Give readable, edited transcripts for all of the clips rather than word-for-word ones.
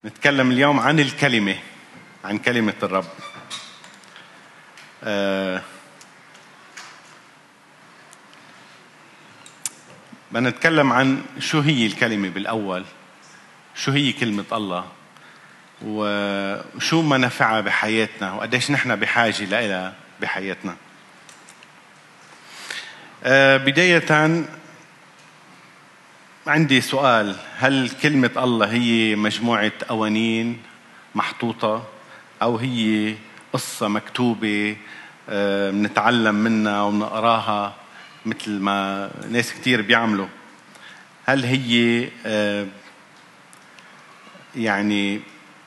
نتكلم اليوم عن الكلمة، عن كلمة الرب. بدنا نتكلم عن شو هي الكلمة بالأول، شو هي كلمة الله، وشو منافعها بحياتنا، وقديش نحن بحاجة لها بحياتنا. بداية عندي سؤال: هل كلمة الله هي مجموعة قوانين محطوطة، أو هي قصة مكتوبة بنتعلم منها وبنقراها مثل ما ناس كتير بيعملوا؟ هل هي يعني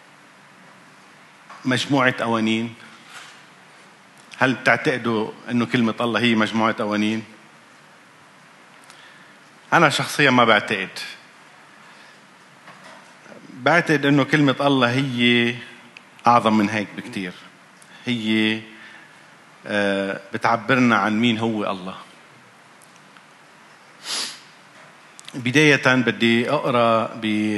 مجموعة قوانين؟ هل بتعتقدوا أنه كلمة الله هي مجموعة قوانين؟ أنا شخصيا ما بعتقد أنه كلمة الله هي أعظم من هيك بكتير. هي بتعبرنا عن مين هو الله. بداية بدي أقرأ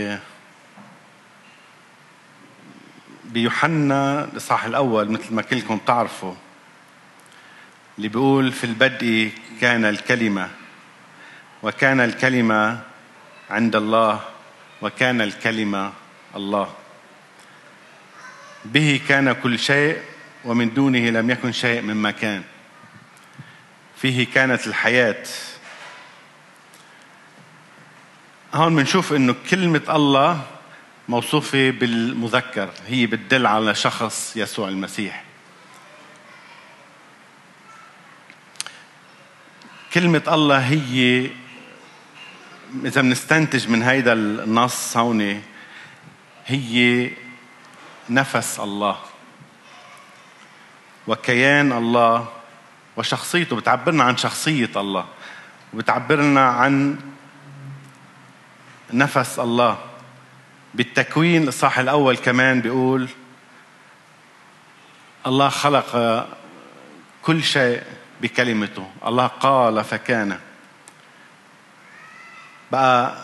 بيوحنا الإصحاح الأول مثل ما كلكم تعرفوا، اللي بيقول: في البدء كان الكلمة، وكان الكلمة عند الله، وكان الكلمة الله. به كان كل شيء، ومن دونه لم يكن شيء مما كان. فيه كانت الحياة. هون منشوف إنه كلمة الله موصوفة بالمذكر، هي بتدل على شخص يسوع المسيح. كلمة الله هي، إذا بنستنتج من هيدا النص هون، هي نفس الله وكيان الله وشخصيته. بتعبرنا عن شخصية الله، وبتعبرنا عن نفس الله. بالتكوين الإصحاح الأول كمان بيقول: الله خلق كل شيء بكلمته، الله قال فكان. بقى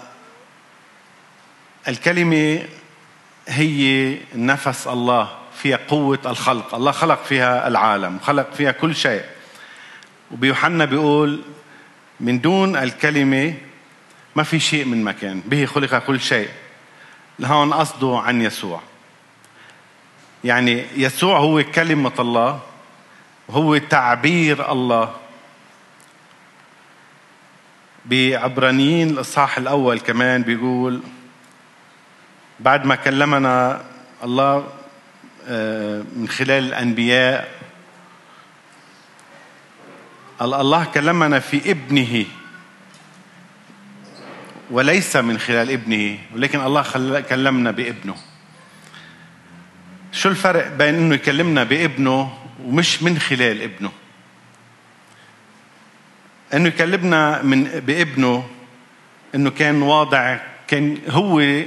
الكلمة هي نفس الله، فيها قوة الخلق. الله خلق فيها العالم، خلق فيها كل شيء. وبيوحنا بيقول: من دون الكلمة ما في شيء من مكان، به خلق كل شيء. هون قصده عن يسوع، يعني يسوع هو كلمة الله، وهو تعبير الله. بعبرانيين الإصحاح الأول كمان بيقول: بعد ما كلمنا الله من خلال الأنبياء، الله كلمنا في ابنه، وليس من خلال ابنه، ولكن الله كلمنا بابنه. شو الفرق بين إنه يكلمنا بابنه ومش من خلال ابنه؟ إنه يكلمنا بابنه، إنه كان واضع، كان هو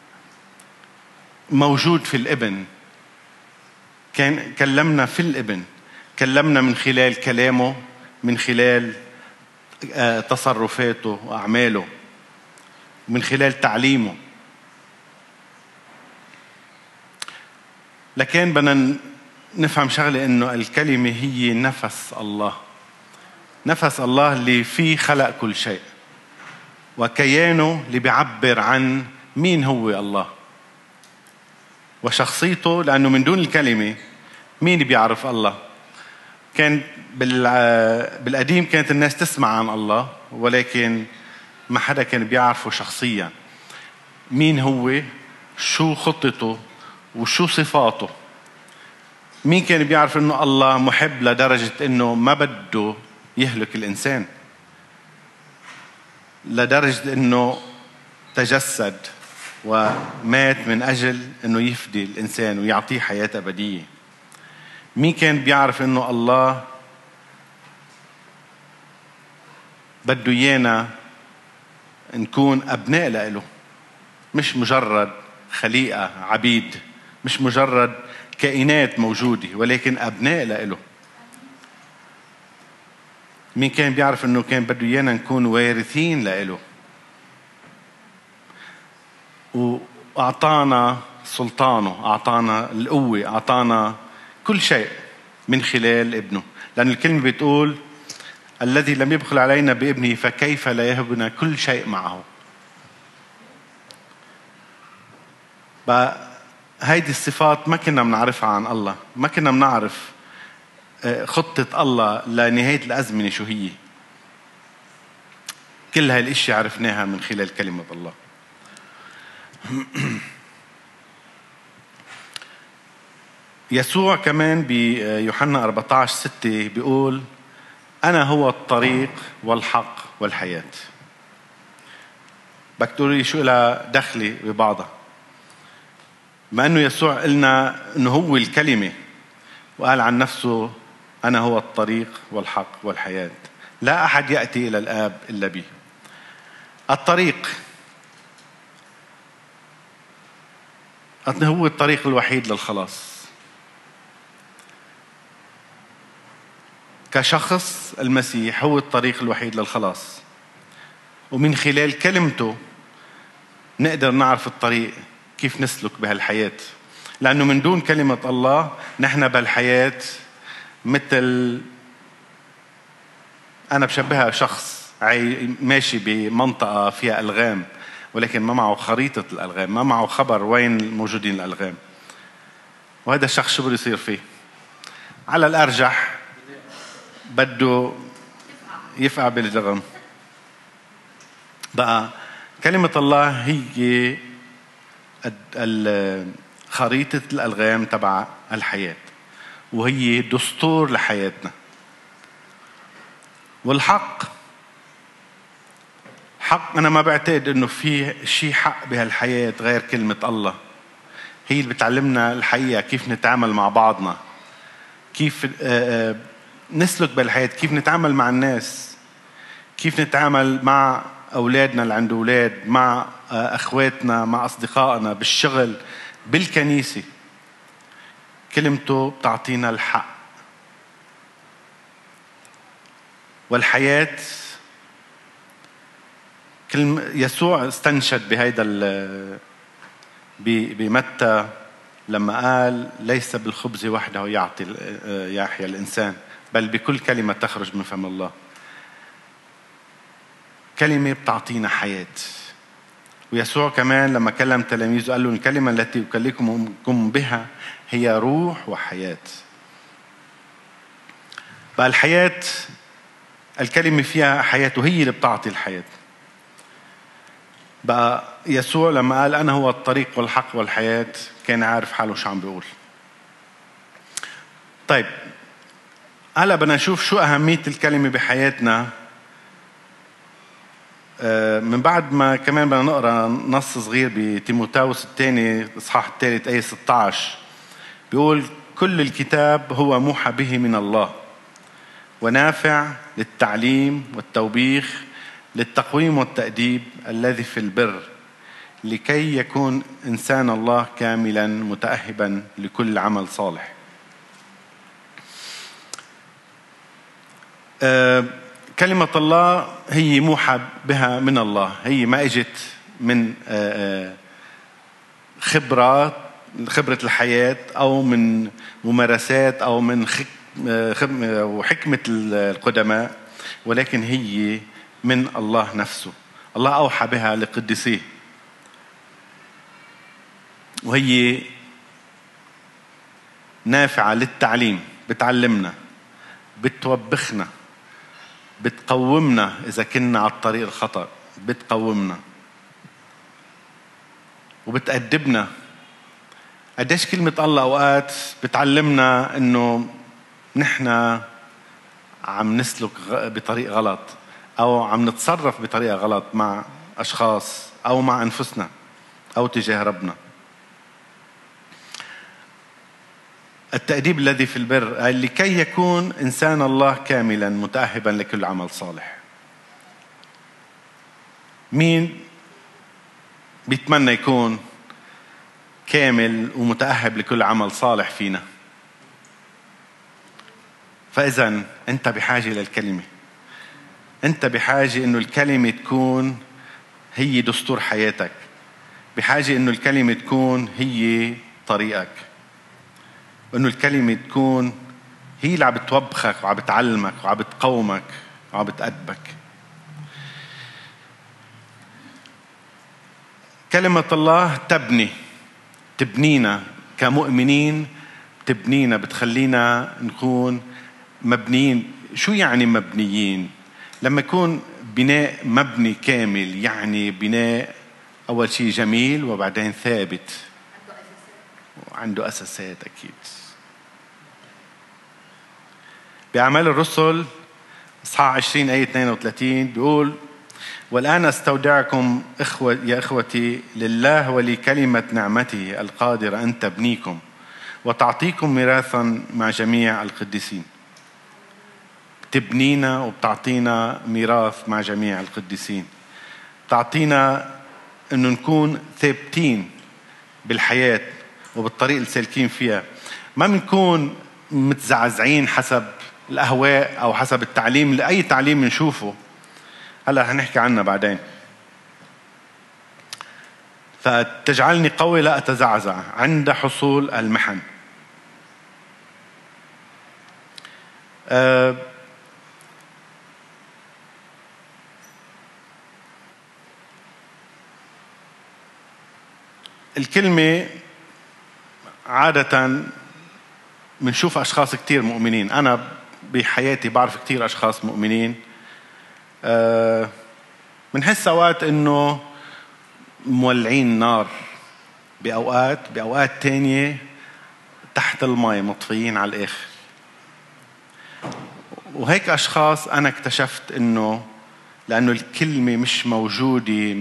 موجود في الابن، كان كلمنا في الابن، كلمنا من خلال كلامه، من خلال تصرفاته وأعماله، من خلال تعليمه. لكن بدنا نفهم شغلة، إنه الكلمة هي نفس الله، نفس الله اللي فيه خلق كل شيء، وكيانه اللي بيعبر عن مين هو الله وشخصيته. لأنه من دون الكلمة مين بيعرف الله؟ كان بالقديم كانت الناس تسمع عن الله، ولكن ما حدا كان بيعرفه شخصيا. مين هو، شو خطته، وشو صفاته. مين كان بيعرف إنه الله محب لدرجة إنه ما بده يهلك الإنسان، لدرجة إنه تجسد ومات من أجل إنه يفدي الإنسان ويعطيه حياة أبدية. مين كان بيعرف إنه الله بده إيانا نكون أبناء له، مش مجرد خليقة عبيد، مش مجرد كائنات موجودة، ولكن أبناء له. مين كان بيعرف إنه كان بده إيانا نكون وارثين له، وأعطانا سلطانه، أعطانا القوة، أعطانا كل شيء من خلال ابنه. لأن الكلمة بتقول الذي لم يبخل علينا بابنه فكيف لا يهبنا كل شيء معه. هيدي الصفات ما كنا بنعرفها عن الله، ما كنا بنعرف خطة الله لنهاية الأزمنة شو هي. كل هاي الاشياء عرفناها من خلال كلمة الله. يسوع كمان بيوحنا 14:6 بيقول أنا هو الطريق والحق والحياة. بدك تقولوا لي شو لها دخلي ببعضها؟ ما أنه يسوع قلنا أنه هو الكلمة وقال عن نفسه أنا هو الطريق والحق والحياة، لا أحد يأتي إلى الآب إلا بي. الطريق هو الطريق الوحيد للخلاص. كشخص المسيح هو الطريق الوحيد للخلاص، ومن خلال كلمته نقدر نعرف الطريق كيف نسلك بهالحياة. لأنه من دون كلمة الله نحن بالحياة مثل، أنا بشبهها شخص ماشي بمنطقة فيها ألغام ولكن ما معه خريطة الألغام، ما معه خبر وين موجودين الألغام. وهذا الشخص شو بده يصير فيه؟ على الأرجح بده يفقع بالجرم. بقى كلمة الله هي خريطة الألغام تبع الحياة، وهي دستور لحياتنا. والحق حق، أنا ما بعتقد إنه في شيء حق بهالحياة غير كلمة الله. هي اللي بتعلمنا الحقيقة، كيف نتعامل مع بعضنا، كيف نسلك بالحياة، كيف نتعامل مع الناس، كيف نتعامل مع أولادنا اللي عنده أولاد، مع أخواتنا، مع أصدقائنا، بالشغل، بالكنيسة. كلمته بتعطينا الحق والحياة. يسوع استنشد بهيدا بمتى لما قال ليس بالخبز وحده يحيى الإنسان بل بكل كلمة تخرج من فم الله. كلمة بتعطينا حياة. ويسوع كمان لما كلم تلاميذه قال له الكلمة التي أكلمكم بها هي روح وحياة. بقى الحياة الكلمة فيها حياة، وهي اللي بتعطي الحياة. بقى يسوع لما قال أنا هو الطريق والحق والحياة كان عارف حاله شو عم بيقول. طيب هلا بدنا نشوف شو أهمية الكلمة بحياتنا. من بعد ما كمان بدنا نقرأ نص صغير بتيموثاوس الثاني إصحاح 3 آية 16 بيقول كل الكتاب هو موحى به من الله ونافع للتعليم والتوبيخ للتقويم والتأديب الذي في البر لكي يكون إنسان الله كاملا متأهبا لكل عمل صالح. كلمة الله هي موحى بها من الله، هي ما اجت من خبرة الحياة أو من ممارسات أو من وحكمة القدماء، ولكن هي من الله نفسه. الله أوحى بها لقدسيه، وهي نافعة للتعليم، بتعلمنا، بتوبخنا، بتقومنا إذا كنا على الطريق الخطأ، بتقومنا وبتأدبنا. قديش كلمة الله أوقات بتعلمنا إنه نحن عم نسلك بطريق غلط أو عم نتصرف بطريقة غلط مع أشخاص أو مع أنفسنا أو تجاه ربنا. التأديب الذي في البر لكي يكون إنسان الله كاملا متأهبا لكل عمل صالح. مين بيتمنى يكون كامل ومتأهب لكل عمل صالح فينا؟ فإذا أنت بحاجة للكلمة، أنت بحاجة إنه الكلمة تكون هي دستور حياتك، بحاجة إنه الكلمة تكون هي طريقك، وإنه الكلمة تكون هي اللي عم بتوبخك وعم بتعلمك وعم بتقومك وعم بتأدبك. كلمة الله تبنينا كمؤمنين، تبنينا، بتخلينا نكون مبنيين. شو يعني مبنيين؟ لما يكون بناء مبني كامل، يعني بناء أول شيء جميل وبعدين ثابت وعنده أساسات. أكيد بأعمال الرسل إصحاح 20 آية 32 بيقول: والآن أستودعكم يا إخوتي لله ولكلمة نعمته القادرة أن تبنيكم وتعطيكم ميراثا مع جميع القديسين. تبنينا وبتعطينا ميراث مع جميع القديسين، تعطينا أنه نكون ثابتين بالحياة وبالطريق اللي سالكين فيها، ما بنكون متزعزعين حسب الأهواء أو حسب التعليم، لأي تعليم نشوفه هلا هنحكي عنها بعدين. فتجعلني قوي لا أتزعزع عند حصول المحن. الكلمة عادة منشوف أشخاص كتير مؤمنين. أنا بحياتي بعرف كتير أشخاص مؤمنين، منحس أوقات إنه مولعين نار، بأوقات تانية تحت الماء مطفيين على الآخر. وهيك أشخاص أنا اكتشفت إنه لأنه الكلمة مش موجودة،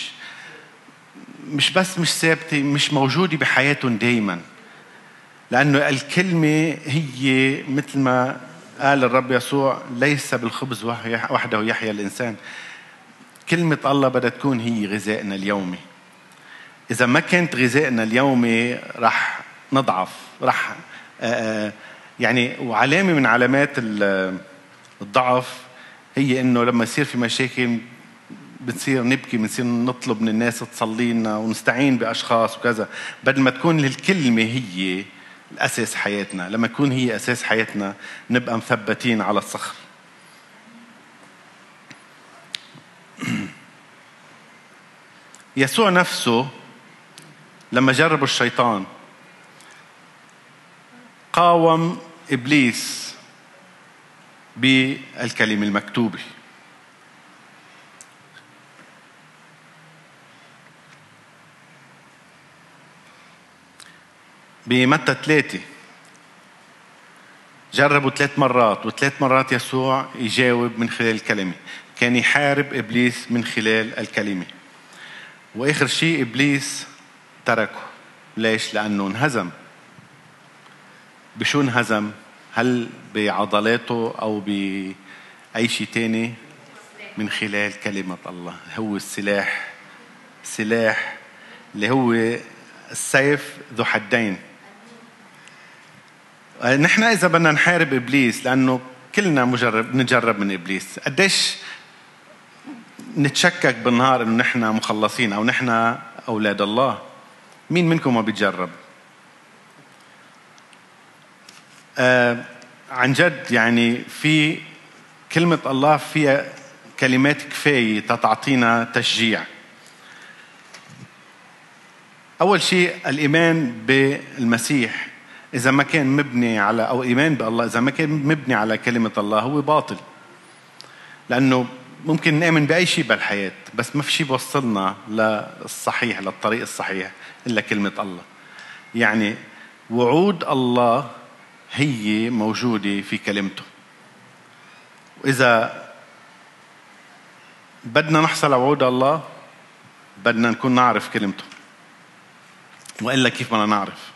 مش بس مش ثابتة، مش موجودة بحياتهم دايما، لأنه الكلمة هي مثل ما قال الرب يسوع: ليس بالخبز وحده يحيى الإنسان. كلمة الله بدها تكون هي غذائنا اليومي. إذا ما كانت غذائنا اليومي رح نضعف، رح يعني. وعلامة من علامات الضعف هي إنه لما يصير في مشاكل بنصير نبكي، بنصير نطلب من الناس تصلي لنا ونستعين بأشخاص وكذا، بدل ما تكون الكلمة هي الأساس حياتنا. لما تكون هي أساس حياتنا نبقى مثبتين على الصخر. يسوع نفسه لما جربوا الشيطان قاوم إبليس بالكلمة المكتوبة. بمتى 3 جربوا 3 مرات، و3 مرات يسوع يجاوب من خلال الكلمة. كان يحارب إبليس من خلال الكلمة، وآخر شيء إبليس تركه. ليش؟ لأنه انهزم. بشو انهزم؟ هل بعضلاته أو بأي شيء تاني؟ من خلال كلمة الله. هو السلاح اللي هو السيف ذو حدين. نحن إذا بدنا نحارب إبليس، لأنه كلنا نجرب من إبليس، قديش نتشكك بالنهار إنه نحن مخلصين أو نحن أولاد الله. مين منكم ما بيتجرب؟ عن جد يعني في كلمة الله فيها كلمات كفاية تعطينا تشجيع. أول شيء الإيمان بالمسيح إذا ما كان مبني على، أو إيمان بالله إذا ما كان مبني على كلمة الله هو باطل. لأنه ممكن نؤمن بأي شيء بالحياة، بس ما في شيء بوصلنا للصحيح، للطريق الصحيح، إلا كلمة الله. يعني وعود الله هي موجودة في كلمته، وإذا بدنا نحصل على وعود الله بدنا نكون نعرف كلمته، وإلا كيف بدنا نعرف؟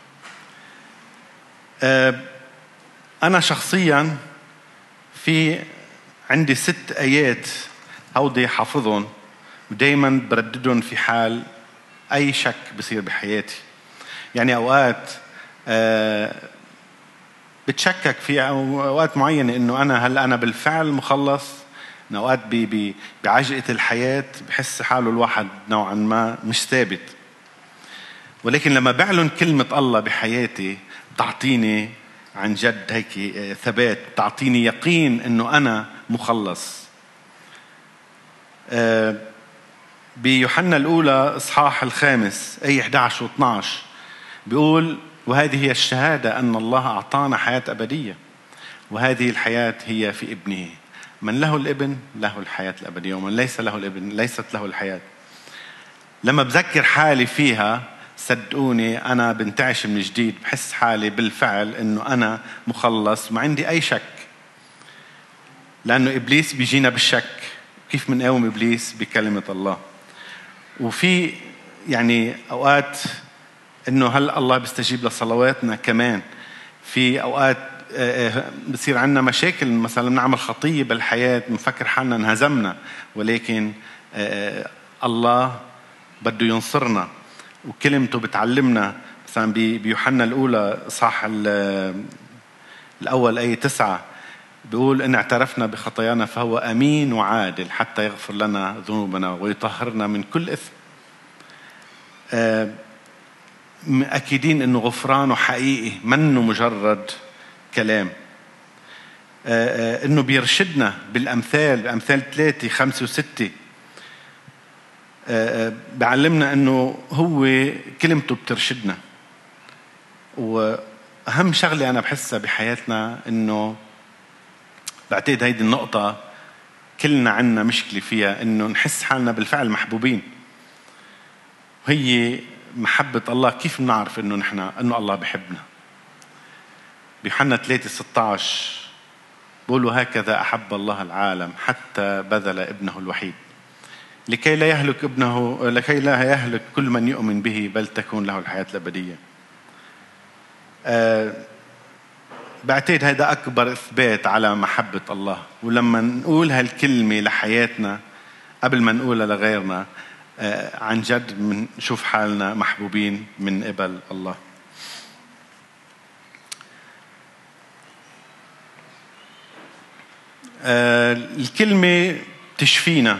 أنا شخصيا في عندي 6 آيات هودي حافظهم ودايما برددهم في حال أي شك بصير بحياتي. يعني أوقات بتشكك في أوقات معينة إنه هل أنا بالفعل مخلص. أوقات بعجقة الحياة بحس حاله الواحد نوعا ما مش ثابت. ولكن لما بعلن كلمة الله بحياتي تعطيني عن جد هيك ثبات، تعطيني يقين إنه أنا مخلص. بيوحنا الأولى إصحاح 5 أي 11 و12 بيقول: وهذه هي الشهادة أن الله أعطانا حياة أبدية، وهذه الحياة هي في ابنه، من له الابن له الحياة الأبدية، ومن ليس له الابن ليست له الحياة. لما بذكر حالي فيها صدقوني أنا بنتعش من جديد، بحس حالي بالفعل إنه أنا مخلص، ما عندي أي شك، لأنه إبليس بيجينا بالشك. كيف منقاوم إبليس؟ بكلمة الله. وفي يعني أوقات إنه هل الله بيستجيب لصلواتنا؟ كمان في أوقات بصير عندنا مشاكل، مثلا بنعمل خطية بالحياة بنفكر حالنا انهزمنا، ولكن الله بده ينصرنا وكلمته بتعلمنا. مثلا بيوحنا الأولى صح الأول أي 9 بيقول: إن اعترفنا بخطايانا فهو أمين وعادل حتى يغفر لنا ذنوبنا ويطهرنا من كل إثم. أكيدين إنه غفرانه حقيقي، منه مجرد كلام. إنه بيرشدنا بالأمثال، أمثال 3 5 و6 بعلمنا إنه هو كلمته بترشدنا. وأهم شغلة أنا بحسها بحياتنا إنه بعتقد هيدي النقطة كلنا عنا مشكلة فيها، إنه نحس حالنا بالفعل محبوبين، وهي محبة الله. كيف بنعرف إنه إنه الله بحبنا؟ بيوحنا 3:16 بقولوا: هكذا أحب الله العالم حتى بذل ابنه الوحيد لكي لا يهلك كل من يؤمن به بل تكون له الحياة الأبدية. بعتقد هذا أكبر إثبات على محبة الله. ولما نقول هالكلمة لحياتنا قبل ما نقولها لغيرنا عن جد بنشوف حالنا محبوبين من قبل الله. الكلمة تشفينا.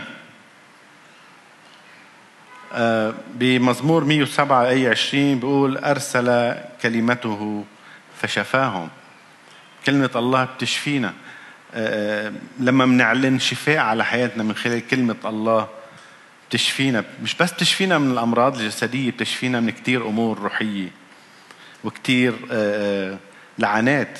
بمزمور 107 أي 20 بيقول: أرسل كلمته فشفاهم. كلمة الله بتشفينا. لما منعلن شفاء على حياتنا من خلال كلمة الله بتشفينا، مش بس بتشفينا من الأمراض الجسدية، بتشفينا من كتير أمور روحية وكتير لعنات.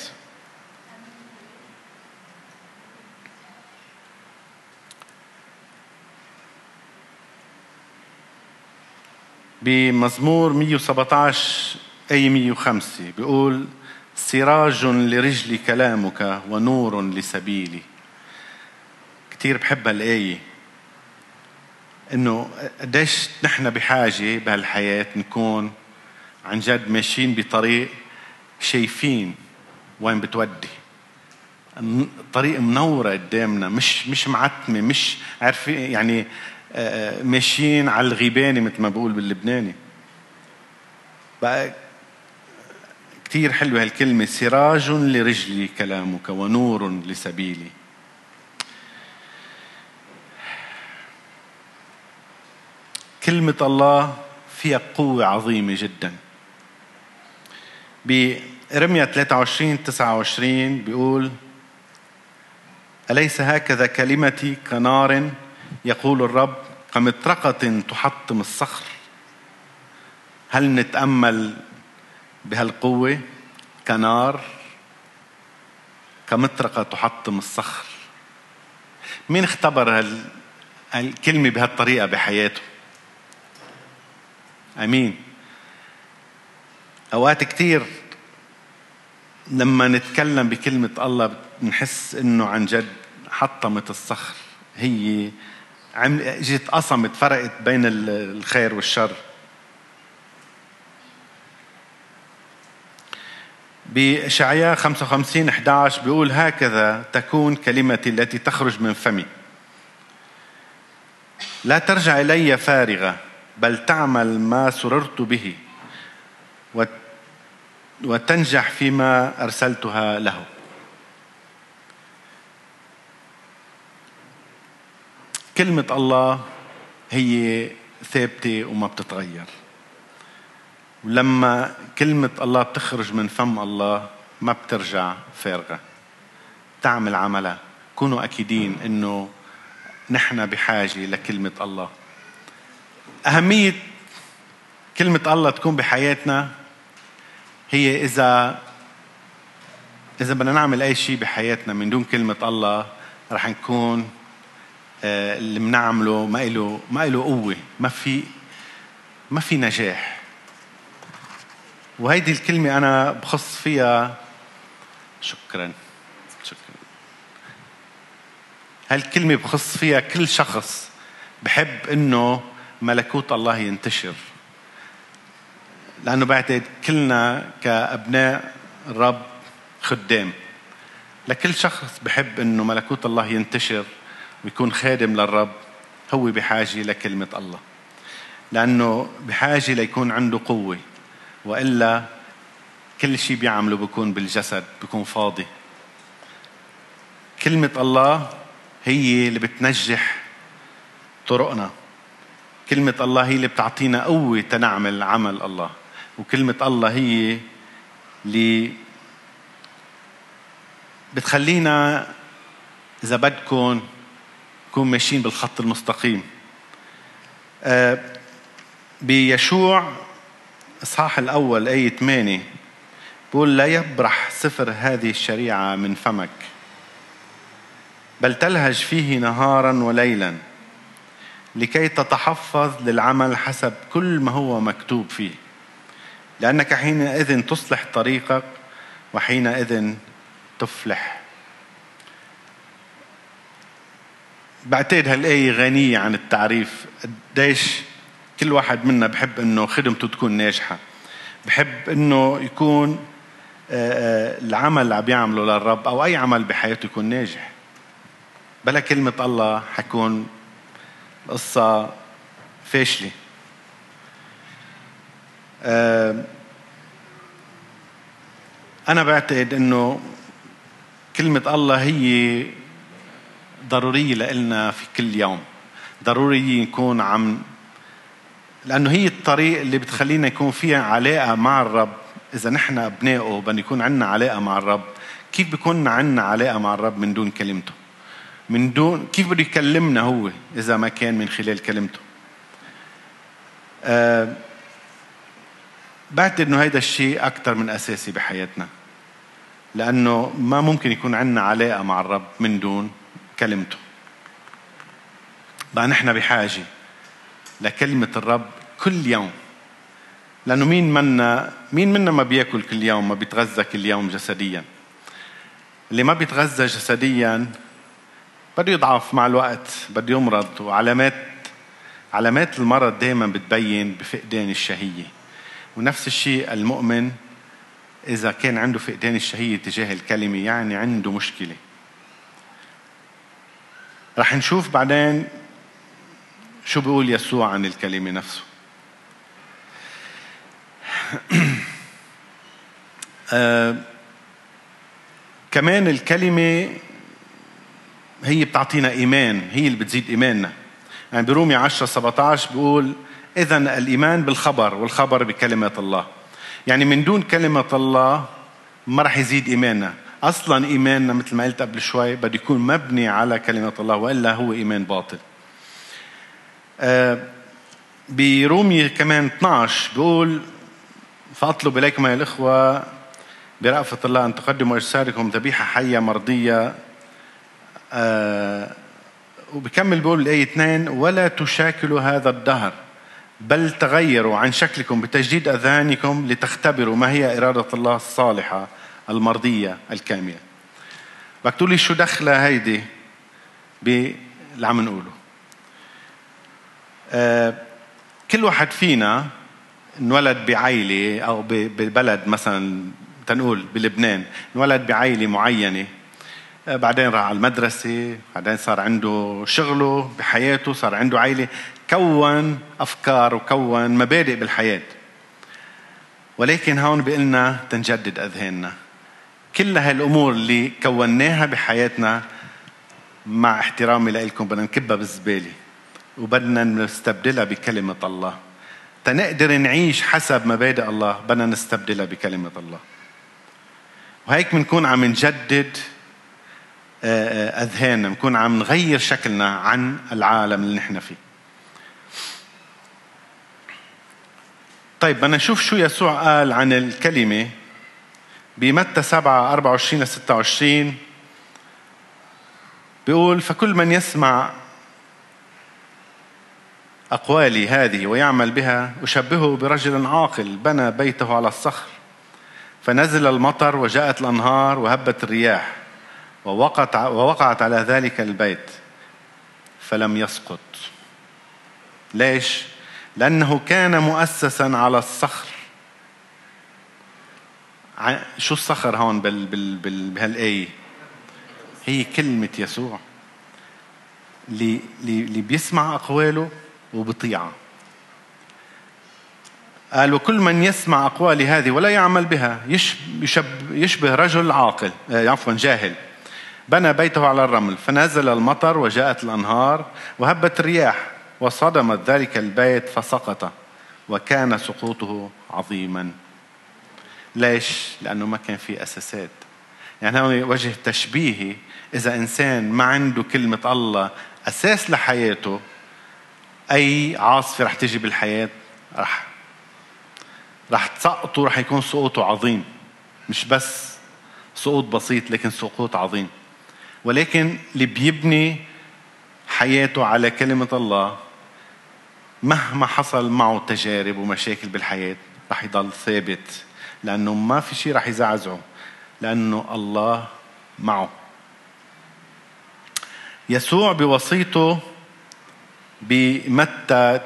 بمزمور 117 أي 105 بيقول: سراج لرجلي كلامك ونور لسبيلي. كتير بحب هالآية، إنه قديش نحن بحاجة بهالحياة نكون عن جد ماشيين بطريق شايفين وين بتودي، طريق منورة قدامنا، مش معتمة، مش عارفين يعني ماشيين على الغيباني مثل ما بقول باللبناني. بقى كتير حلوة هالكلمة: سراج لرجلي كلامك ونور لسبيلي. كلمة الله فيها قوة عظيمة جدا. برمية 23:29 بيقول: أليس هكذا كلمتي كنار يقول الرب، كمطرقة تحطم الصخر. هل نتأمل بهالقوة؟ كنار، كمطرقة تحطم الصخر. مين اختبر هالكلمة بهالطريقة بحياته؟ أمين. أوقات كتير لما نتكلم بكلمة الله نحس إنه عن جد حطمت الصخر، هي جيت قصمت، فرقت بين الخير والشر. بإشعياء 55:11 بيقول: هكذا تكون كلمتي التي تخرج من فمي، لا ترجع إلي فارغة بل تعمل ما سررت به وتنجح فيما أرسلتها له. كلمة الله هي ثابتة وما بتتغير، ولما كلمة الله بتخرج من فم الله ما بترجع فارغة، تعمل عملها. كونوا أكيدين إنه نحن بحاجة لكلمة الله. أهمية كلمة الله تكون بحياتنا هي إذا بدنا نعمل أي شيء بحياتنا من دون كلمة الله رح نكون اللي بنعمله ما إله قوة، ما في نجاح. وهيدي الكلمة أنا بخص فيها شكرا. هالكلمة بخص فيها كل شخص بحب إنه ملكوت الله ينتشر، لأنه بعتقد كلنا كأبناء الرب خدام. لكل شخص بحب إنه ملكوت الله ينتشر ويكون خادم للرب هو بحاجة لكلمة الله، لأنه بحاجة ليكون عنده قوة، وإلا كل شيء بيعمله بيكون بالجسد، بيكون فاضي. كلمة الله هي اللي بتنجح طرقنا. كلمة الله هي اللي بتعطينا قوة تنعمل عمل الله. وكلمة الله هي اللي بتخلينا إذا بدكم نكون ماشيين بالخط المستقيم. بيشوع إصحاح الأول آية 8 بقول: لا يبرح سفر هذه الشريعة من فمك، بل تلهج فيه نهارا وليلا، لكي تتحفظ للعمل حسب كل ما هو مكتوب فيه، لأنك حينئذ تصلح طريقك وحينئذ تفلح. بعتقد هالآية غنية عن التعريف. قديش كل واحد منا بحب إنه خدمته تكون ناجحة، بحب إنه يكون العمل اللي عم يعمله للرب أو أي عمل بحياته يكون ناجح. بلا كلمة الله حيكون قصة فاشلة. أنا بعتقد إنه كلمة الله هي ضرورية لنا في كل يوم. ضروري نكون لأنه هي الطريق اللي بتخلينا يكون فيها علاقة مع الرب. إذا نحن أبنائه بدنا يكون عنا علاقة مع الرب. كيف بيكون عنا علاقة مع الرب من دون كلمته؟ من دون كيف بده يكلمنا هو إذا ما كان من خلال كلمته؟ بعتقد إنه هيدا الشيء أكتر من أساسي بحياتنا، لأنه ما ممكن يكون عنا علاقة مع الرب من دون كلمته. بقى نحن بحاجة لكلمة الرب كل يوم، لأنه مين منا ما بيأكل كل يوم، ما بيتغذى كل يوم جسديا. اللي ما بيتغذى جسديا بده يضعف مع الوقت، بده يمرض. وعلامات المرض دائما بتبين بفقدان الشهية. ونفس الشيء المؤمن إذا كان عنده فقدان الشهية تجاه الكلمة يعني عنده مشكلة. رح نشوف بعدين شو بيقول يسوع عن الكلمة نفسه. كمان الكلمة هي بتعطينا إيمان، هي اللي بتزيد إيماننا. يعني برومية 10:17 بيقول: إذن الإيمان بالخبر والخبر بكلمة الله. يعني من دون كلمة الله ما رح يزيد إيماننا. أصلاً إيماننا مثل ما قلت قبل شوي بده يكون مبني على كلمة الله، وإلا هو إيمان باطل. برومية كمان 12 بيقول: فأطلب إليكم يا الإخوة برأفة الله أن تقدموا أجسادكم ذبيحة حية مرضية. وبكمل بيقول الآية 2: ولا تشاكلوا هذا الدهر، بل تغيروا عن شكلكم بتجديد أذهانكم لتختبروا ما هي إرادة الله الصالحة المرضية الكاملة. بقول لي شو دخلة هيدي باللي عم نقوله؟ كل واحد فينا انولد بعائلة أو ببلد، مثلا تنقول بلبنان انولد بعائلة معينة، بعدين راح على المدرسة، بعدين صار عنده شغله بحياته، صار عنده عائلة، كون أفكار وكون مبادئ بالحياة. ولكن هون بقلنا تنجدد أذهاننا. كل هالأمور اللي كوناها بحياتنا مع احترامي لإلكم بدنا نكبها بالزبالة وبدنا نستبدلها بكلمة الله. تنقدر نعيش حسب مبادئ الله بدنا نستبدلها بكلمة الله. وهيك بنكون عم نجدد أذهاننا، بنكون عم نغير شكلنا عن العالم اللي نحن فيه. طيب بدنا نشوف شو يسوع قال عن الكلمة بمتى 7:24-26. بيقول: فكل من يسمع أقوالي هذه ويعمل بها أشبهه برجل عاقل بنى بيته على الصخر، فنزل المطر وجاءت الأنهار وهبت الرياح ووقعت على ذلك البيت فلم يسقط. ليش؟ لأنه كان مؤسسا على الصخر. شو الصخر هون بهالآية؟ هي كلمة يسوع اللي بيسمع أقواله وبطيعها. قال: وكل من يسمع أقوالي هذه ولا يعمل بها يشبه رجل عاقل جاهل بنى بيته على الرمل، فنزل المطر وجاءت الأنهار وهبت الرياح وصدمت ذلك البيت فسقط، وكان سقوطه عظيما. ليش؟ لأنه ما كان في أساسات. يعني هو وجه تشبيهي. إذا إنسان ما عنده كلمة الله أساس لحياته، أي عاصفة رح تجي بالحياة رح تسقطه، رح يكون سقوطه عظيم. مش بس سقوط بسيط، لكن سقوط عظيم. ولكن اللي بيبني حياته على كلمة الله مهما حصل معه تجارب ومشاكل بالحياة رح يضل ثابت، لأنه ما في شيء رح يزعزعه، لأنه الله معه. يسوع بوصيته بمتى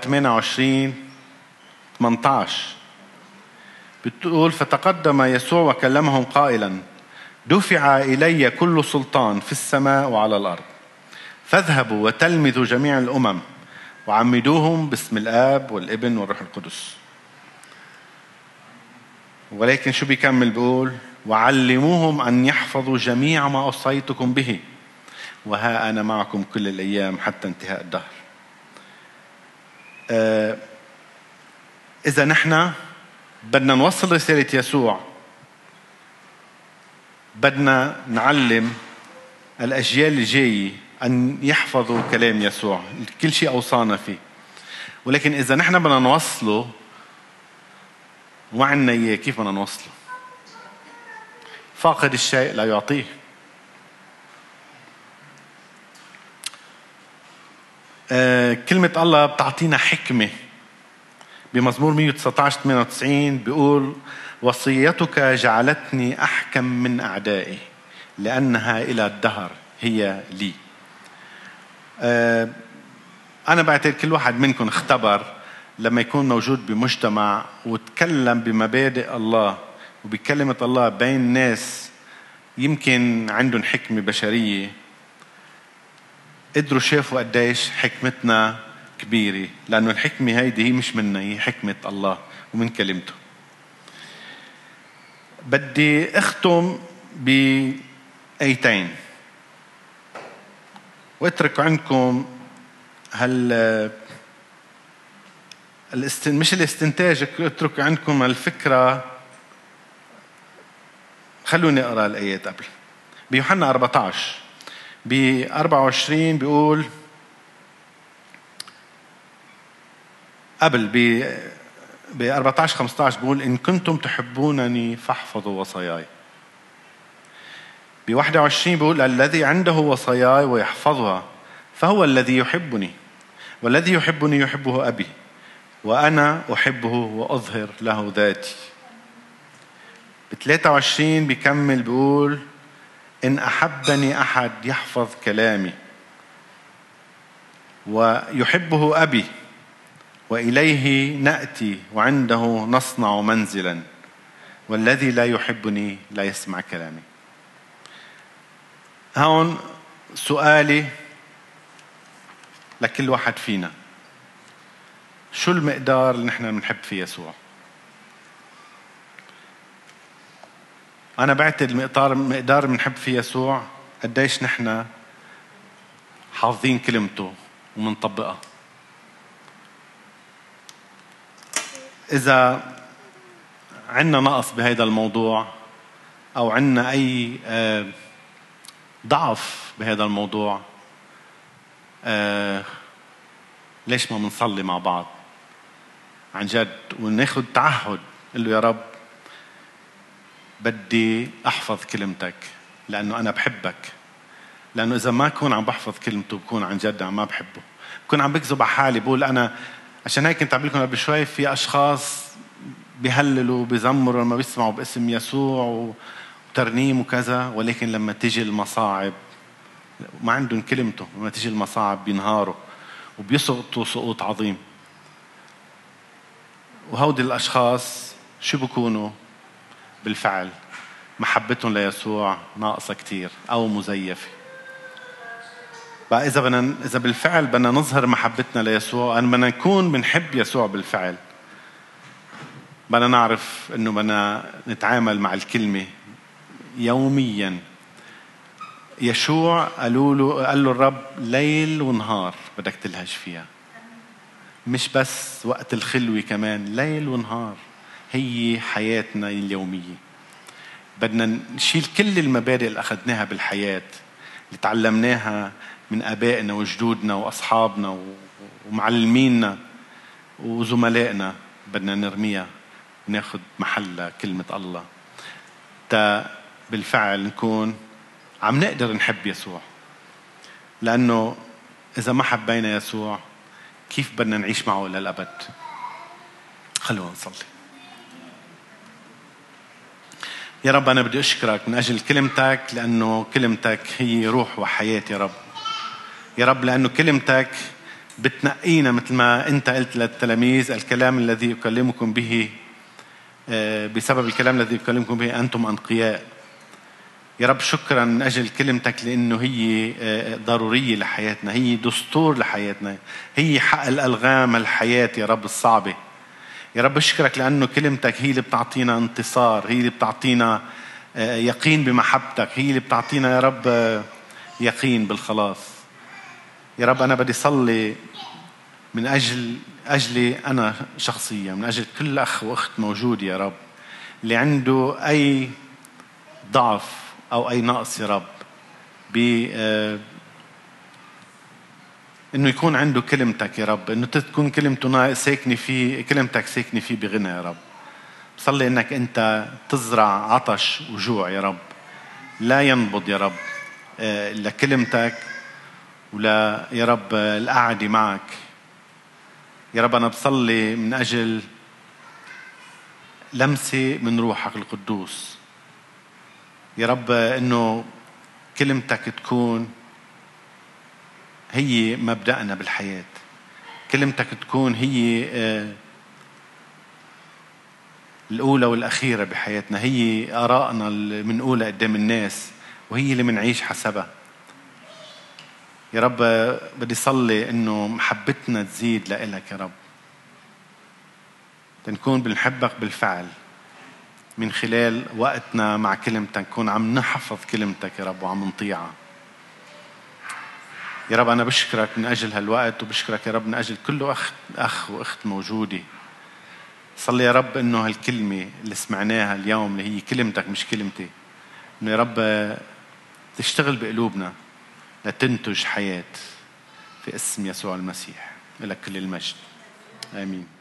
28:18 بتقول: فتقدم يسوع وكلمهم قائلا: دفع إلي كل سلطان في السماء وعلى الأرض، فاذهبوا وتلمذوا جميع الأمم وعمدوهم باسم الآب والابن والروح القدس. ولكن شو بيكمل؟ بيقول: وعلموهم أن يحفظوا جميع ما أوصيتكم به، وها أنا معكم كل الأيام حتى انتهاء الدهر. إذا نحن بدنا نوصل رسالة يسوع، بدنا نعلم الأجيال الجاية أن يحفظوا كلام يسوع، كل شيء أوصانا فيه. ولكن إذا نحن بدنا نوصله وعنا إياه، كيف بدنا نوصله؟ فاقد الشيء لا يعطيه. كلمة الله بتعطينا حكمة. بمزمور 119:98 بيقول: وصيتك جعلتني أحكم من أعدائي لأنها إلى الدهر هي لي. أنا بعتقد كل واحد منكم اختبر لما يكون موجود بمجتمع وتكلم بمبادئ الله وبكلمة الله بين ناس يمكن عندهم حكمة بشرية، قدروا شافوا قديش حكمتنا كبيرة، لأنه الحكمة هيدي هي مش منا، هي حكمة الله ومن كلمته. بدي أختم بآيتين واترك عندكم مش الاستنتاج، اترك عندكم الفكرة. خلوني أقرأ الآيات قبل. بيوحنا 14 24 بيقول قبل ب 14-15 بيقول: إن كنتم تحبونني فاحفظوا وصاياي. ب 21 بيقول: الذي عنده وصاياي ويحفظها فهو الذي يحبني، والذي يحبني يحبه أبي، وأنا أحبه وأظهر له ذاتي. ب 23 بيكمل بيقول: إن أحبني أحد يحفظ كلامي، ويحبه أبي وإليه نأتي وعنده نصنع منزلا، والذي لا يحبني لا يسمع كلامي. هون سؤالي لكل واحد فينا: شو المقدار اللي نحن بنحب فيه يسوع؟ أنا بعتقد مقدار بنحب فيه يسوع قديش نحن حافظين كلمته ومنطبقها. إذا عنا نقص بهذا الموضوع أو عنا أي ضعف بهذا الموضوع، ليش ما منصلي مع بعض عن جد وناخد تعهد؟ قل له يا رب بدي أحفظ كلمتك لأنه أنا بحبك. لأنه إذا ما كون عم بحفظ كلمته بكون عن جد عم ما بحبه، بكون عم بكذب على حالي. بقول أنا عشان هيك كنت عم بقول لكم قبل شوي في أشخاص بيهللوا بيزمروا لما بيسمعوا باسم يسوع وترنيم وكذا، ولكن لما تيجي المصاعب ما عندهم كلمته. لما تيجي المصاعب بينهاروا وبيسقطوا سقوط عظيم. وهودي الأشخاص شو بيكونوا بالفعل؟ محبتهم ليسوع ناقصة كتير أو مزيفة. بقى إذا بالفعل بدنا نظهر محبتنا ليسوع، أن بدنا نكون بنحب يسوع بالفعل، بدنا نعرف إنه بدنا نتعامل مع الكلمة يوميا. يشوع قال له الرب ليل ونهار بدك تلهج فيها، مش بس وقت الخلوة، كمان ليل ونهار. هي حياتنا اليومية. بدنا نشيل كل المبادئ اللي أخذناها بالحياة، اللي تعلمناها من آبائنا وجدودنا وأصحابنا ومعلمينا وزملائنا، بدنا نرميها وناخد محلها كلمة الله تا بالفعل نكون عم نقدر نحب يسوع. لأنه إذا ما حبينا يسوع كيف بدنا نعيش معه إلى الأبد؟ خلونا نصلي. يا رب أنا بدي أشكرك من أجل كلمتك، لأنه كلمتك هي روح وحياة يا رب. يا رب لأنه كلمتك بتنقينا مثل ما أنت قلت للتلاميذ: الكلام الذي أكلمكم به، بسبب الكلام الذي أكلمكم به أنتم أنقياء. يا رب شكرا من أجل كلمتك، لأنه هي ضرورية لحياتنا، هي دستور لحياتنا، هي حق الألغام الحياة يا رب الصعبة. يا رب أشكرك لأنه كلمتك هي اللي بتعطينا انتصار، هي اللي بتعطينا يقين بمحبتك، هي اللي بتعطينا يا رب يقين بالخلاص. يا رب أنا بدي صلي من أجلي أنا شخصيا، من أجل كل أخ وأخت موجود يا رب اللي عنده أي ضعف أو أي نقص يا رب، إنه يكون عنده كلمتك يا رب، إنه تكون كلمته ساكنة فيه، كلمتك ساكنة فيه بغنى يا رب. بصلي إنك أنت تزرع عطش وجوع يا رب لا ينبض يا رب لكلمتك ولا يا رب القعدة معك. يا رب أنا بصلي من أجل لمسة من روحك القدوس يا رب، إنه كلمتك تكون هي مبدأنا بالحياة، كلمتك تكون هي الأولى والأخيرة بحياتنا، هي آرائنا اللي منقولها قدام الناس وهي اللي منعيش حسبها. يا رب بدي صلي إنه محبتنا تزيد لإلك يا رب، تنكون بنحبك بالفعل من خلال وقتنا مع كلمتك، نكون عم نحفظ كلمتك يا رب وعم نطيعها. يا رب أنا بشكرك من أجل هالوقت، وبشكرك يا رب من أجل كل أخ وأخت موجودة. صلي يا رب إنه هالكلمة اللي سمعناها اليوم اللي هي كلمتك مش كلمتي، إنه يا رب تشتغل بقلوبنا لتنتج حياة في اسم يسوع المسيح. لك كل المجد، آمين.